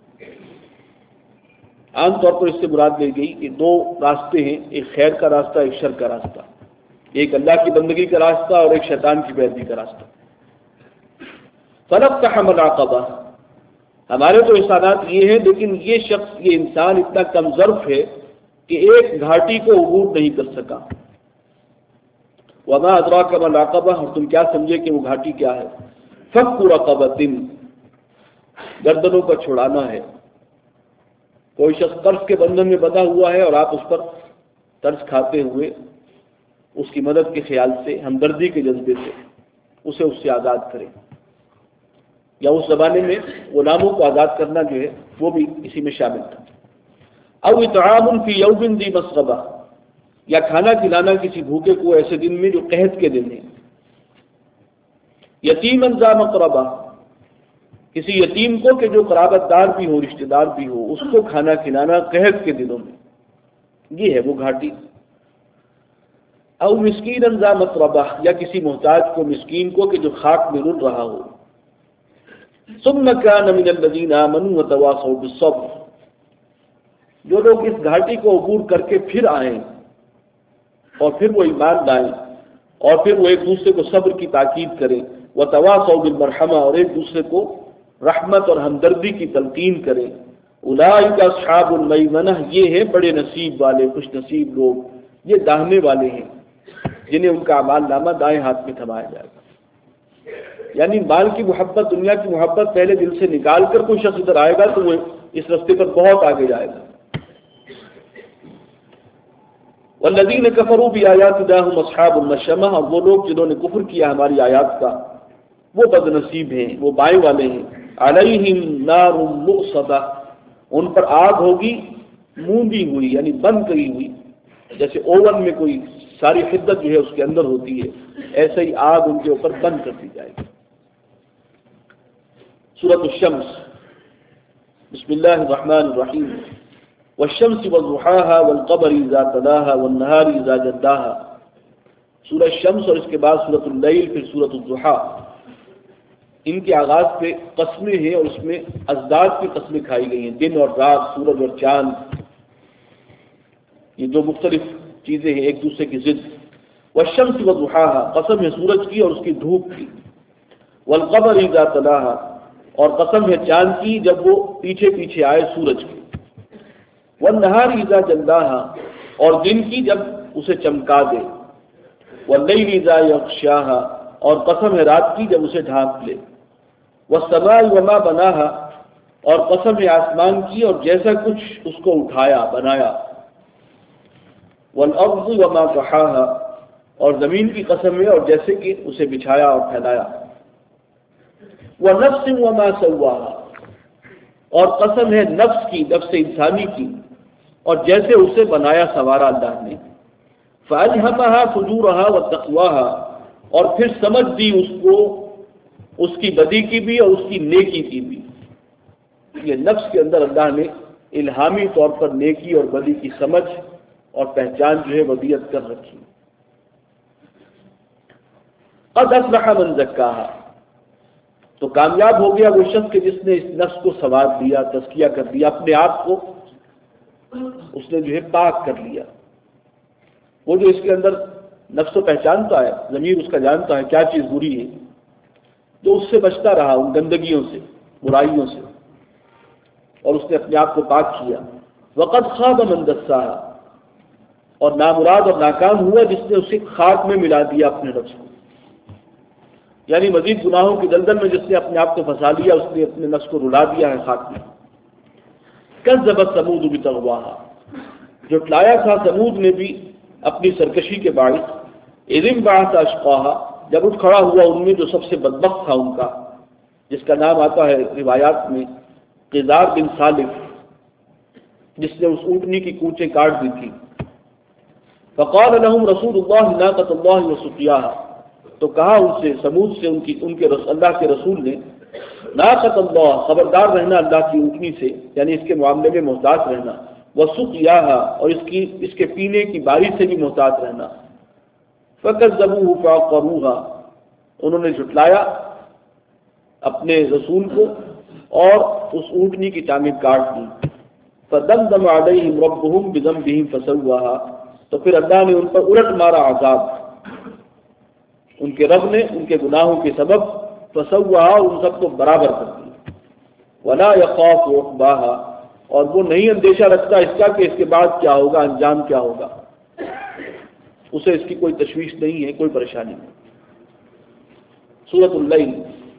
عام طور پر اس سے مراد لی گئی کہ دو راستے ہیں، ایک خیر کا راستہ، ایک شر کا راستہ، ایک اللہ کی بندگی کا راستہ اور ایک شیطان کی پیروی کا راستہ. فلقتحم العقبہ، ہمارے تو احسانات یہ ہیں، لیکن یہ شخص، یہ انسان اتنا کم ظرف ہے کہ ایک گھاٹی کو عبور نہیں کر سکا. وما ادراک ما العقبہ، اور تم کیا سمجھے کہ وہ گھاٹی کیا ہے؟ فک رقبۃ، گردنوں کا چھڑانا ہے. کوئی شخص قرض کے بندھن میں بندھا ہوا ہے اور آپ اس پر قرض کھاتے ہوئے اس کی مدد کے خیال سے، ہمدردی کے جذبے سے اسے اس سے آزاد کریں. یا اس زمانے میں غلاموں کو آزاد کرنا جو ہے وہ بھی اسی میں شامل تھا. او اطعام فی یوم ذی مسغبہ، یا کھانا کھلانا کسی بھوکے کو ایسے دن میں جو قحط کے دن ہیں. یتیما ذا مقربہ، کسی یتیم کو کہ جو قرابت دار بھی ہو، رشتہ دار بھی ہو، اس کو کھانا کھلانا قحط کے دنوں میں، یہ ہے وہ گھاٹی. او مسکینا ذا متربہ، یا کسی محتاج کو، مسکین کو کہ جو خاک میں رل رہا ہو. ثم كان من الذين آمنوا وتواصوا بالصبر، جو لوگ اس گھاٹی کو عبور کر کے پھر آئیں اور پھر وہ ایمان لائیں اور پھر وہ ایک دوسرے کو صبر کی تاکید کریں، وتواصوا بالمرحمہ، اور ایک دوسرے کو رحمت اور ہمدردی کی تلقین کریں. اولئک اصحاب المیمنہ، یہ ہیں بڑے نصیب والے، خوش نصیب لوگ، یہ داہنے والے ہیں جنہیں ان کا اعمال نامہ دائیں ہاتھ میں تھمایا جائے گا. یعنی مال کی محبت، دنیا کی محبت پہلے دل سے نکال کر کوئی شخص ادھر آئے گا تو وہ اس راستے پر بہت آگے جائے گا. والذین کفروا بآیاتنا هم اصحاب المشأمہ، اور وہ لوگ جنہوں نے کفر کیا ہماری آیات کا وہ بد نصیب ہیں، وہ بائیں والے ہیں. علیہم نار مؤصدہ، ان پر آگ ہوگی موندی ہوئی، یعنی بند کری ہوئی، جیسے اوون میں کوئی ساری حدت جو ہے اس کے اندر ہوتی ہے، ایسے ہی آگ ان کے اوپر بند کر دی جائے گی. سورۃ الشمس، بسم اللہ الرحمن الرحیم. والشمس وضحاها والقمر اذا تلاها والنهار اذا جلاها. سورہ شمس اور اس کے بعد سورۃ اللیل، پھر سورۃ الضحیٰ، ان کے آغاز پہ قسمیں ہیں اور اس میں ازداد کی قسمیں کھائی گئی ہیں، دن اور رات، سورج اور چاند، یہ جو مختلف چیزیں ہیں ایک دوسرے کی ضد. والشمس وضحاها، قسم ہے سورج کی اور اس کی دھوپ کی. والقمر اذا تلاها، اور قسم ہے چاند کی جب وہ پیچھے پیچھے آئے سورج کے. والنہار اذا جلاها، اور دن کی جب اسے چمکا دے. واللیل اذا یغشاها، اور قسم ہے رات کی جب اسے ڈھانپ لے. والسماء وما بناها، اور قسم ہے آسمان کی اور جیسا کچھ اس کو اٹھایا، بنایا. والارض وما طحاها، اور زمین کی قسم ہے اور جیسے کہ اسے بچھایا اور پھیلایا. ونفس وما سواها، اور قسم ہے نفس کی، نفس انسانی کی، اور جیسے اسے بنایا سنوارا اللہ نے. فألهمها فجورها وتقواها، اور پھر سمجھ دی اس کو اس کی بدی کی بھی اور اس کی نیکی کی بھی. یہ نفس کے اندر اللہ نے الہامی طور پر نیکی اور بدی کی سمجھ اور پہچان جو ہے ودیت کر رکھی. قد افلح من زکاها، تو کامیاب ہو گیا وہ شخص کہ جس نے اس نفس کو سنوار دیا، تزکیہ کر دیا، اپنے آپ کو اس نے جو ہے پاک کر لیا. وہ جو اس کے اندر نفس کو پہچانتا ہے، ضمیر اس کا جانتا ہے کیا چیز بری ہے، جو اس سے بچتا رہا ان گندگیوں سے، برائیوں سے، اور اس نے اپنے آپ کو پاک کیا. وقد خاب من دساها، اور نامراد اور ناکام ہوا جس نے اسے خاک میں ملا دیا اپنے نفس کو، یعنی مزید گناہوں کی دلدل میں جس نے اپنے آپ کو پھنسا لیا، اس نے اپنے نفس کو رلا دیا ہے خاک میں. کذبت ثمود بطغواها، جھٹلایا تھا ثمود نے بھی اپنی سرکشی کے باعث. اذ انبعث اشقاها، جب اٹھ کھڑا ہوا ان میں جو سب سے بدبخت تھا ان کا. جس کا نام آتا ہے روایات میں قزار بن سالف، جس نے اس اونٹنی کی کونچیں کاٹ دی تھی. فقال لهم رسول اللہ ناقۃ اللہ وسقیاها، تو کہا ان سے سمود سے ان کی ان کے رس اللہ کے رسول نے، ناقۃ اللہ، خبردار رہنا اللہ کی اونٹنی سے، یعنی اس کے معاملے میں محتاط رہنا، وسقیاها، اور اس کی اس کے پینے کی باری سے بھی محتاط رہنا. فکذبوه فعقروها، انہوں نے جھٹلایا اپنے رسول کو اور اس اونٹنی کی ٹانگیں کاٹ دی. فدمدم علیہم ربهم بذنبهم فسواها، تو پھر اللہ نے ان پر الٹ مارا عذاب، ان کے رب نے ان کے گناہوں کے سبب فسواها، ان سب کو برابر کر دیا. ولا يخاف عقباها، اور وہ نہیں اندیشہ رکھتا اس کا کہ اس کے بعد کیا ہوگا، انجام کیا ہوگا، اسے اس کی کوئی تشویش نہیں ہے، کوئی پریشانی نہیں. سورۃ اللیل،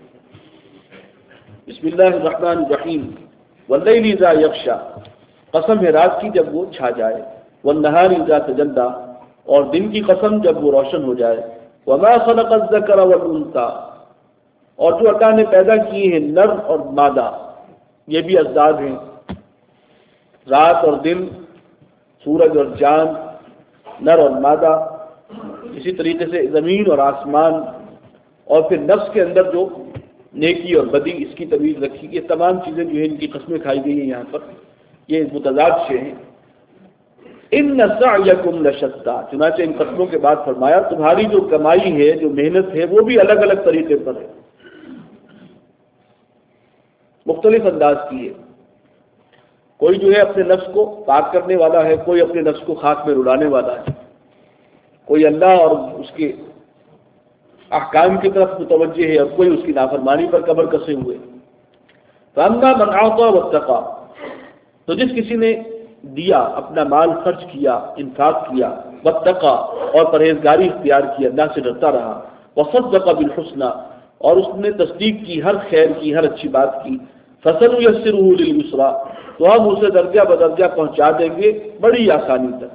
بسم اللہ الرحمن الرحیم. واللیل اذا یغشی، قسم ہے رات کی جب وہ چھا جائے. والنہار اذا تجلی، اور دن کی قسم جب وہ روشن ہو جائے. وما خلق الذکر والانثی، اور جو اللہ نے پیدا کیے ہیں نر اور مادہ، یہ بھی ازداد ہیں، رات اور دن، سورج اور چاند، نر اور مادہ، اسی طریقے سے زمین اور آسمان، اور پھر نفس کے اندر جو نیکی اور بدی، اس کی تمیز رکھی. یہ تمام چیزیں جو ہیں ان کی قسمیں کھائی گئی ہیں یہاں پر، یہ متضاد شے ہیں. ان سعیکم لشتی، چنانچہ ان قسموں کے بعد فرمایا تمہاری جو کمائی ہے، جو محنت ہے، وہ بھی الگ الگ طریقے پر ہے، مختلف انداز کی ہے. کوئی جو ہے اپنے نفس کو پاک کرنے والا ہے، کوئی اپنے نفس کو خاک میں رلانے والا ہے، کوئی اللہ اور اس کے احکام کی طرف متوجہ ہے، اور کوئی اس کی نافرمانی پر کمر کسے ہوئے. فاما من اعطى واتقى، تو جس کسی نے دیا، اپنا مال خرچ کیا، انفاق کیا، واتقى، اور پرہیزگاری اختیار کی، اللہ سے ڈرتا رہا، وصدق بالحسنى، اور اس نے تصدیق کی ہر خیر کی، ہر اچھی بات کی، فسنيسره لليسرى، تو ہم اسے درجہ بدرجہ پہنچا دیں گے بڑی آسانی تک.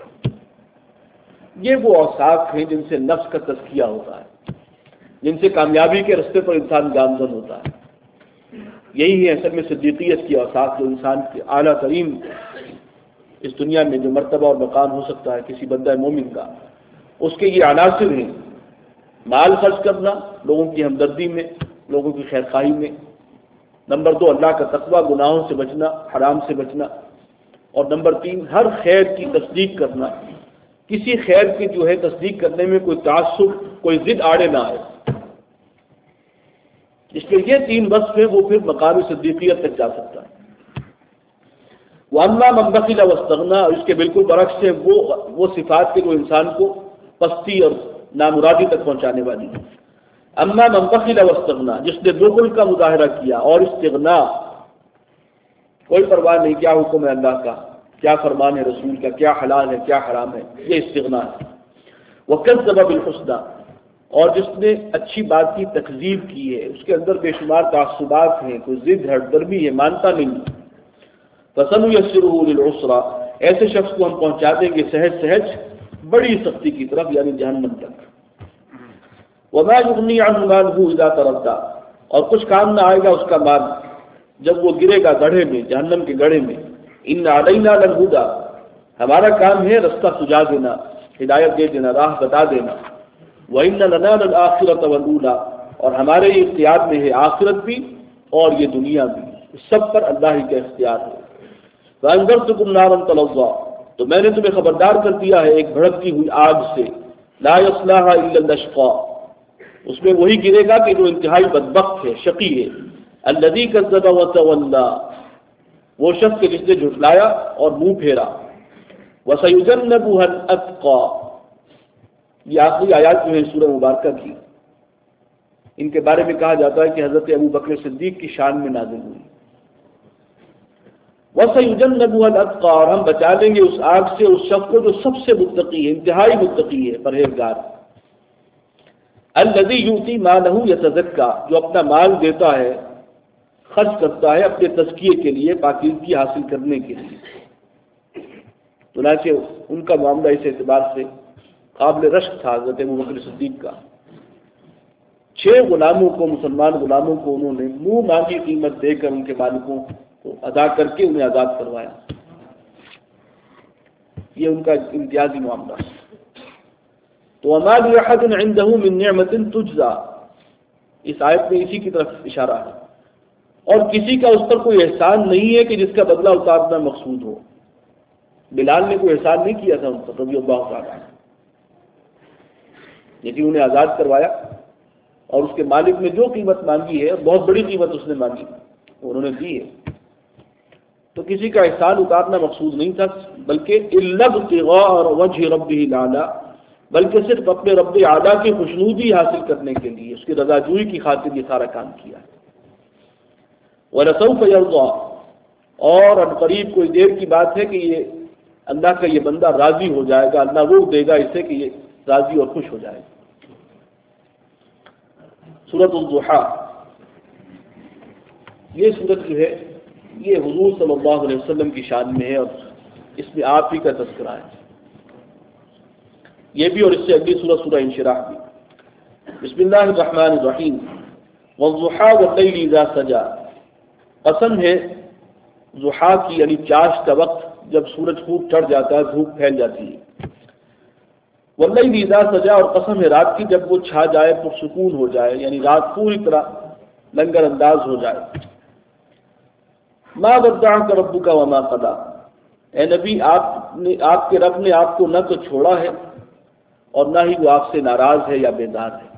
یہ وہ اوصاف ہیں جن سے نفس کا تزکیہ ہوتا ہے، جن سے کامیابی کے رستے پر انسان گامزن ہوتا ہے. یہی ہے اصل میں صدیقیت کی اوصاف، جو انسان کے اعلیٰ ترین اس دنیا میں جو مرتبہ اور مقام ہو سکتا ہے کسی بندہ مومن کا، اس کے یہ عناصر ہیں: مال خرچ کرنا لوگوں کی ہمدردی میں، لوگوں کی خیر خواہی میں. نمبر دو، اللہ کا تقویٰ، گناہوں سے بچنا، حرام سے بچنا. اور نمبر تین، ہر خیر کی تصدیق کرنا، کسی خیر کی جو ہے تصدیق کرنے میں کوئی تعصب، کوئی ضد آڑے نہ آئے. اس کے یہ تین وصف ہیں، وہ پھر مقام صدیقیت تک جا سکتا ہے. وَأَمَّا مَنْ بَخِلَ وَاسْتَغْنَىٰ، اور اس کے بالکل برعکس ہے وہ وہ صفات کے جو انسان کو پستی اور نامرادی تک پہنچانے والی ہے. اما من بخل واستغنى، جس نے بخل کا مظاہرہ کیا اور استغنا، کوئی پرواہ نہیں کیا حکم ہے اللہ کا، کیا فرمان ہے رسول کا، کیا حلال ہے کیا حرام ہے، یہ استغنا ہے. وَكَذَّبَ بِالْحُسْنَىٰ، اور جس نے اچھی بات کی تکذیب کی ہے، اس کے اندر بے شمار تعصبات ہیں، کوئی ضد ہے، درمی ہے، مانتا نہیں. فَسَنُيَسِّرُهُ لِلْعُسْرَىٰ، ایسے شخص کو ہم پہنچا دیں گے سہج سہج بڑی سختی کی طرف، یعنی جہنم تک. وَمَا يُغْنِي عَنْهُ مَالُهُ إِذَا تَرَدَّىٰ، اور کچھ کام نہ آئے گا اس کا مال جب وہ گرے گا گڑھے میں، جہنم کے گڑھے میں. إِنَّ عَلَيْنَا لَلْهُدَىٰ، ہمارا کام ہے رستہ سجا دینا، ہدایت دے دینا، راہ بتا دینا. وَإِنَّ لَنَا لَلْآخِرَةَ وَالْأُولَىٰ، اور ہمارے اختیار میں ہے آخرت بھی اور یہ دنیا بھی، سب پر اللہ ہی کا اختیار ہے. وَأَنذَرْتُكُمْ نَارًا تَلَظَّىٰ، تو میں نے تمہیں خبردار کر دیا ہے ایک بھڑکتی ہوئی آگ سے. لَا يَصْلَاهَا إِلَّا الْأَشْقَىٰ، اس میں وہی گرے گا کہ جو انتہائی بدبخت ہے، شقی ہے. الَّذِي كَذَّبَ وَتَوَلَّىٰ، وہ شخص کے جس نے جھٹلایا اور منہ پھیرا. وَسَيُجَنَّبُهَا الْأَتْقَىٰ، یہ آخری آیات جو ہیں سورہ مبارکہ کی، ان کے بارے میں کہا جاتا ہے کہ حضرت ابو بکر صدیق کی شان میں نازل ہوئی. وَسَيُجَنَّبُهَا الْأَتْقَىٰ، اور ہم بچا لیں گے اس آگ سے اس شخص کو جو سب سے متقی ہے، انتہائی متقی ہے، پرہیزگار. الَّذِي يُؤْتِي مَالَهُ يَتَزَكَّىٰ، جو اپنا مال دیتا ہے، خرچ کرتا ہے اپنے تزکیے کے لیے، پاکیزگی حاصل کرنے کے لیے. چنانچہ ان کا معاملہ اس اعتبار سے قابل رشک تھا حضرت ابو بکر صدیق کا چھ غلاموں کو، مسلمان غلاموں کو انہوں نے منہ مانگی قیمت دے کر ان کے مالکوں کو ادا کر کے انہیں آزاد کروایا۔ یہ ان کا امتیازی معاملہ ہے۔ تو وَمَا لِأَحَدٍ عِندَهُ مِن نِعْمَةٍ تُجْزَىٰ، اس آیت میں اسی کی طرف اشارہ ہے۔ اور کسی کا اس پر کوئی احسان نہیں ہے کہ جس کا بدلہ اتارنا مقصود ہو۔ بلال نے کوئی احسان نہیں کیا تھا ان پر رضی اللہ تعالیٰ، لیکن انہیں آزاد کروایا اور اس کے مالک نے جو قیمت مانگی ہے، بہت بڑی قیمت اس نے مانگی، انہوں نے دی ہے۔ تو کسی کا احسان اتارنا مقصود نہیں تھا، بلکہ إِلَّا ابْتِغَاءَ وَجْهِ رَبِّهِ الْأَعْلَىٰ، بلکہ صرف اپنے رب اعلیٰ کی خوشنودی حاصل کرنے کے لیے، اس کی رضا جوئی کی خاطر یہ سارا کام کیا ہے۔ وَلَسَوْفَ يَرْضَىٰ، اور ان قریب کوئی دیر کی بات ہے کہ یہ اللہ کا یہ بندہ راضی ہو جائے گا، اللہ وہ دے گا اسے کہ یہ راضی اور خوش ہو جائے گا۔ سورۃ الضحیٰ، یہ سورت جو ہے یہ حضور صلی اللہ علیہ وسلم کی شان میں ہے اور اس میں آپ ہی کا تذکرہ ہے، یہ بھی اور اس سے اگلی سورت سورہ انشراح بھی۔ بسم اللہ الرحمن الرحیم، والضحیٰ واللیل اذا سجا، قسم ہے ضحیٰ کی یعنی چاش کا وقت جب سورج خوب چڑھ جاتا ہے، دھوپ پھیل جاتی ہے۔ واللیل اذا سجا، اور قسم ہے رات کی جب وہ چھا جائے، پرسکون ہو جائے، یعنی رات پوری طرح لنگر انداز ہو جائے۔ ما ودعک ربک وما قلی، اے نبی آپ نے آپ کے رب نے آپ کو نہ تو چھوڑا ہے اور نہ ہی وہ آپ سے ناراض ہے یا بیزار ہے۔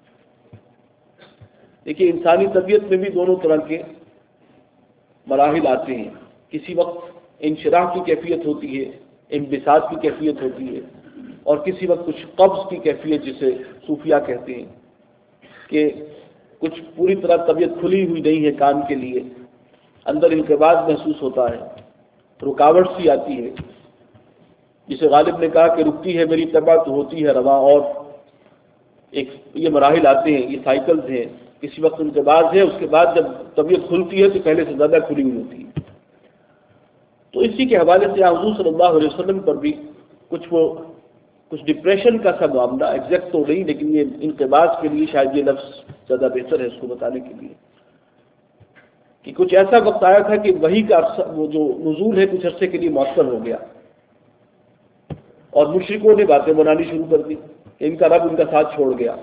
دیکھیے انسانی طبیعت میں بھی دونوں طرح کے مراحل آتے ہیں، کسی وقت انشراح کی کیفیت ہوتی ہے، انبساط کی کیفیت ہوتی ہے، اور کسی وقت کچھ قبض کی کیفیت جسے صوفیہ کہتے ہیں کہ کچھ پوری طرح طبیعت کھلی ہوئی نہیں ہے کام کے لیے، اندر انقباض محسوس ہوتا ہے، رکاوٹ سی آتی ہے، جسے غالب نے کہا کہ رکتی ہے میری طبع تو ہوتی ہے رواں، اور ایک یہ مراحل آتے ہیں، یہ سائیکلز ہیں، کسی وقت انقباض ہے، اس کے بعد جب طبیعت کھلتی ہے تو پہلے سے زیادہ کھلی ہوئی ہوتی ہے۔ تو اسی کے حوالے سے حضور صلی اللہ علیہ وسلم پر بھی کچھ وہ کچھ ڈپریشن کا سا معاملہ، ایگزیکٹ تو نہیں لیکن یہ انقباض کے لیے شاید یہ لفظ زیادہ بہتر ہے اس کو بتانے کے لیے، کہ کچھ ایسا وقت آیا تھا کہ وحی کا عرصہ وہ جو نزول ہے کچھ عرصے کے لیے معطل ہو گیا، اور مشرکوں نے باتیں بنانی شروع کر دی کہ ان کا رب ان کا ساتھ چھوڑ گیا،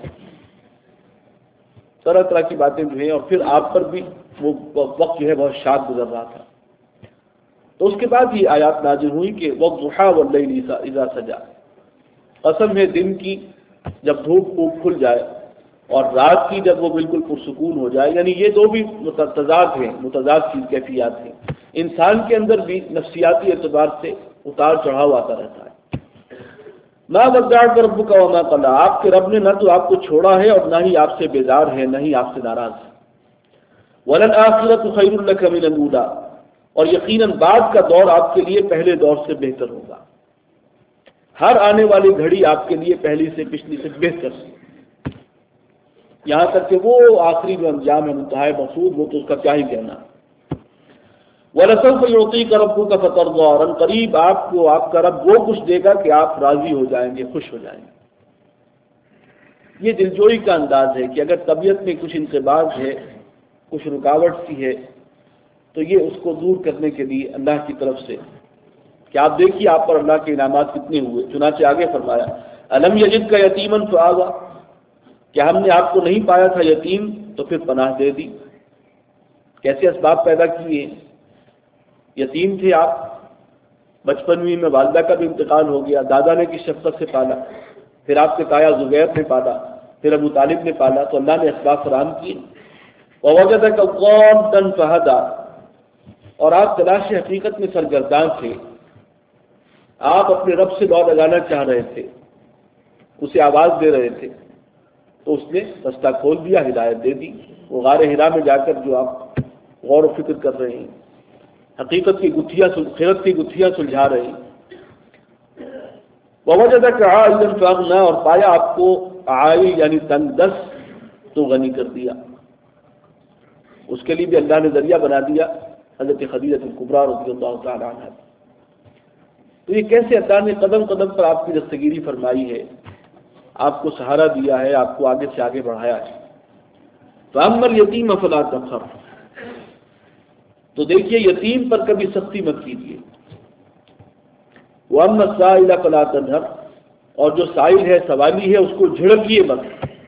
طرح طرح کی باتیں جو ہیں، اور پھر آپ پر بھی وہ وقت جو ہے بہت شاد گزر رہا تھا۔ تو اس کے بعد یہ آیات نازل ہوئی کہ والضحیٰ واللیل اذا سجا، قسم ہے دن کی جب دھوپ خوب کھل جائے اور رات کی جب وہ بالکل پرسکون ہو جائے، یعنی یہ دو بھی متضاد ہیں، متضاد کی کیفیات ہیں، انسان کے اندر بھی نفسیاتی اعتبار سے اتار چڑھاؤ آتا رہتا ہے۔ ما ودعک ربک وما قلی، آپ کے رب نے نہ تو آپ کو چھوڑا ہے اور نہ ہی آپ سے بیزار ہے، نہ ہی آپ سے ناراض ہے۔ وللآخرۃ خیر لک من الاولی، اور یقیناً بعد کا دور آپ کے لیے پہلے دور سے بہتر ہوگا، ہر آنے والی گھڑی آپ کے لیے پہلی سے پچھلی سے بہتر ہے، یہاں تک کہ وہ آخری جو انجام ہے منتہائے مقصود، وہ تو اس کا کیا ہی کہنا۔ وَلَسَوْفَ يُعْطِيكَ رَبُّكَ فَتَرْضَىٰ، اور ان قریب آپ کو آپ کا رب وہ کچھ دے گا کہ آپ راضی ہو جائیں گے، خوش ہو جائیں گے۔ یہ دلجوئی کا انداز ہے کہ اگر طبیعت میں کچھ انقباض ہے، کچھ رکاوٹ سی ہے، تو یہ اس کو دور کرنے کے لیے اللہ کی طرف سے کہ آپ دیکھیے آپ پر اللہ کے انعامات کتنے ہوئے، چنانچہ آگے فرمایا الم یجدک یتیما فآویٰ، کہ ہم نے آپ کو نہیں پایا تھا یتیم تو پھر پناہ دے دی۔ کیسے اسباب پیدا کیے؟ یتیم تھے آپ، بچپن میں والدہ کا بھی انتقال ہو گیا، دادا نے کس شفقت سے پالا، پھر آپ کے تایا زبیر نے پالا، پھر ابو طالب نے پالا، تو اللہ نے اسباب فراہم کیے۔ ووجدک ضالا فہدیٰ، اور آپ تلاش حقیقت میں سرگرداں تھے، آپ اپنے رب سے دعا لگانا چاہ رہے تھے، اسے آواز دے رہے تھے، تو اس نے رستہ کھول دیا، ہدایت دے دی۔ وہ غار حرا میں جا کر جو آپ غور و فکر کر رہے ہیں، حقیقت کی گتھیاں خیرت کی گتھیاں سلجھا رہے ہیں۔ ووجدک عائلا فاغنیٰ، اور پایا آپ کو عائل یعنی تنگ دست تو غنی کر دیا، اس کے لیے بھی اللہ نے ذریعہ بنا دیا حضرت خدیجہ الکبریٰ رضی اللہ تعالی عنہ۔ تو یہ کیسے اللہ نے قدم قدم پر آپ کی دستگیری فرمائی ہے، آپ کو سہارا دیا ہے، آپ کو آگے سے آگے بڑھایا ہے۔ فَأَمَّا الْيَتِيمَ فَلَا تَقْهَرْ، تو دیکھیے یتیم پر کبھی سختی مت کیجیے. وَأَمَّا السَّائِلَ فَلَا تَنْهَرْ، اور جو سائل ہے سوالی ہے اس کو جھڑکیے مت.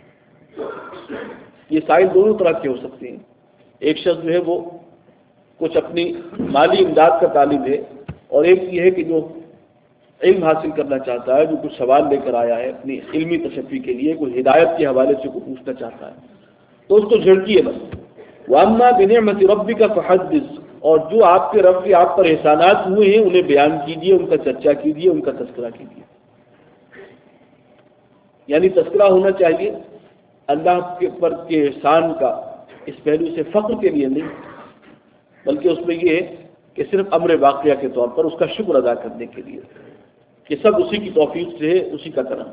یہ سائل دونوں طرح کے ہو سکتے ہیں. ایک شخص جو ہے وہ کچھ اپنی مالی امداد کا طالب ہے، اور ایک یہ ہے کہ جو علم حاصل کرنا چاہتا ہے، جو کچھ سوال لے کر آیا ہے اپنی علمی تشفی کے لیے، کوئی ہدایت کے حوالے سے کوئی پوچھنا چاہتا ہے، تو اس کو جھڑکیے مت. وَأَمَّا بِنِعْمَةِ رَبِّكَ فَحَدِّثْ، اور جو آپ کے رب کے آپ پر احسانات ہوئے ہیں انہیں بیان کیجیے، ان کا چرچا کیجیے، ان کا تذکرہ کیجیے. یعنی تذکرہ ہونا چاہیے اللہ کے پر کے احسان کا، اس پہلو سے فخر کے لیے نہیں، بلکہ اس میں یہ ہے کہ صرف امر واقعہ کے طور پر اس کا شکر ادا کرنے کے لیے کہ سب اسی کی توفیق سے ہے، اسی کا کرم.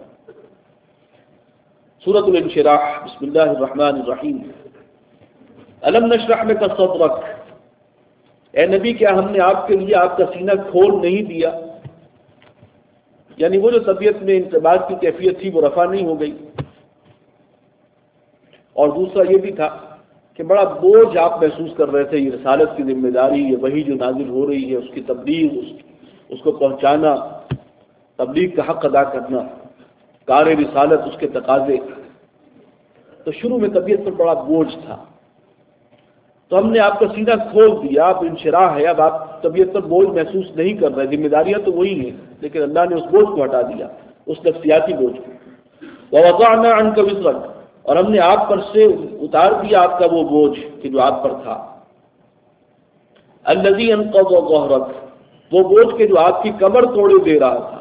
سورۃ الانشراح، بسم اللہ الرحمن الرحیم. الم نشرح لک صدرک، اے نبی کیا ہم نے آپ کے لیے آپ کا سینہ کھول نہیں دیا؟ یعنی وہ جو طبیعت میں انقباض کی کیفیت تھی وہ رفع نہیں ہو گئی. اور دوسرا یہ بھی تھا کہ بڑا بوجھ آپ محسوس کر رہے تھے، یہ رسالت کی ذمہ داری، یہ وحی جو نازل ہو رہی ہے اس کی تبلیغ، اس, اس کو پہنچانا، تبلیغ کا حق ادا کرنا، کار رسالت، اس کے تقاضے. تو شروع میں طبیعت پر بڑا بوجھ تھا، تو ہم نے آپ کا سینہ کھول دیا. اب انشراح ہے، اب آپ طبیعت پر بوجھ محسوس نہیں کر رہے. ذمہ داریاں تو وہی ہیں، لیکن اللہ نے اس بوجھ کو ہٹا دیا، اس نفسیاتی بوجھ کو. وَوَضَعْنَا عَنْكَ وِزْرَكَ، اور ہم نے آپ پر سے اتار دیا آپ کا وہ بوجھ کہ جو آپ پر تھا. الَّذِي أَنقَضَ ظَهْرَكَ، وہ بوجھ کے جو آپ کی کمر توڑے دے رہا تھا.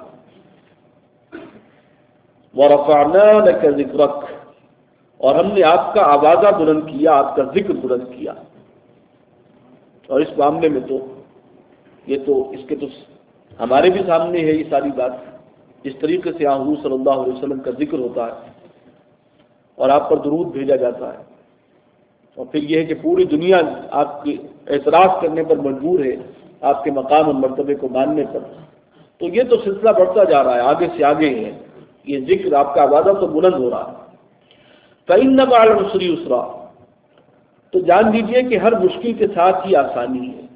وَرَفَعْنَا لَكَ ذِكْرَكَ، اور ہم نے آپ کا آوازہ بلند کیا، آپ کا ذکر بلند کیا. اور اس معاملے میں تو یہ تو اس کے تو ہمارے بھی سامنے ہے یہ ساری بات، جس طریقے سے حضور صلی اللہ علیہ وسلم کا ذکر ہوتا ہے اور آپ پر درود بھیجا جاتا ہے، اور پھر یہ ہے کہ پوری دنیا آپ کے اعتراف کرنے پر مجبور ہے، آپ کے مقام اور مرتبے کو ماننے پر. تو یہ تو سلسلہ بڑھتا جا رہا ہے، آگے سے آگے ہے یہ ذکر، آپ کا آوازہ تو بلند ہو رہا ہے. فَإِنَّ مَعَ الْعُسْرِ يُسْرًا، تو جان لیجیے کہ ہر مشکل کے ساتھ ہی آسانی ہے.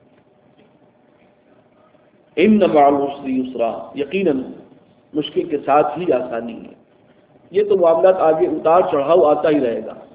إِنَّ مَعَ الْعُسْرِ يُسْرًا، یقیناً مشکل کے ساتھ ہی آسانی ہے. یہ تو معاملات آگے اتار چڑھاؤ آتا ہی رہے گا،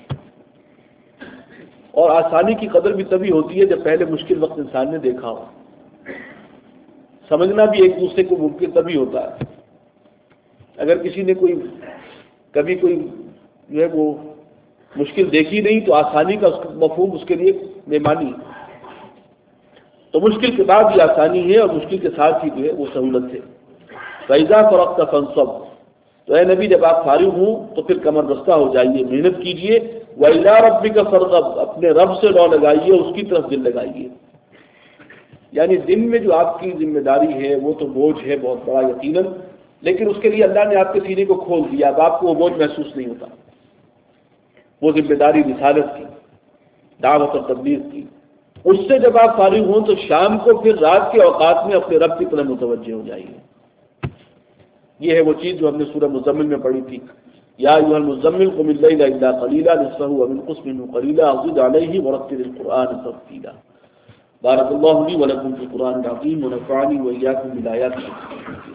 اور آسانی کی قدر بھی تبھی ہوتی ہے جب پہلے مشکل وقت انسان نے دیکھا ہو. سمجھنا بھی ایک دوسرے کو ممکن تبھی ہوتا ہے. اگر کسی نے کوئی کبھی کوئی جو ہے وہ مشکل دیکھی نہیں تو آسانی کا مفہوم اس کے لیے بےمانی. تو مشکل کے بعد بھی آسانی ہے، اور مشکل کے ساتھ ہی جو ہے وہ سہولت ہے. فَإِذَا فَرَغْتَ فَانصَبْ، تو اے نبی جب آپ فارغ ہوں تو پھر کمر بستہ ہو جائیے، محنت کیجیے. وَإِلَىٰ رَبِّكَ فَارْغَب، اپنے رب سے رو لگائیے، اس کی طرف دل لگائیے. یعنی دن میں جو آپ کی ذمہ داری ہے وہ تو بوجھ ہے بہت بڑا یقیناً، لیکن اس کے لیے اللہ نے آپ کے سینے کو کھول دیا. اب آپ کو وہ بوجھ محسوس نہیں ہوتا. وہ ذمہ داری رسالت کی، دعوت اور تبلیغ کی، اس سے جب آپ فارغ ہوں تو شام کو پھر رات کے اوقات میں اپنے رب کی طرف متوجہ ہو جائیے. یہ ہے وہ چیز جو ہم نے سورہ مزمل میں پڑھی تھی. یا ایھا المزمل قم اللیل الا قلیلا نصفہ او انقص منہ قلیلا او زد علیہ ورتل القرآن ترتیلا. بارک اللہ لی ولکم فی القرآن العظیم ونفعني وإياكم بالآیات.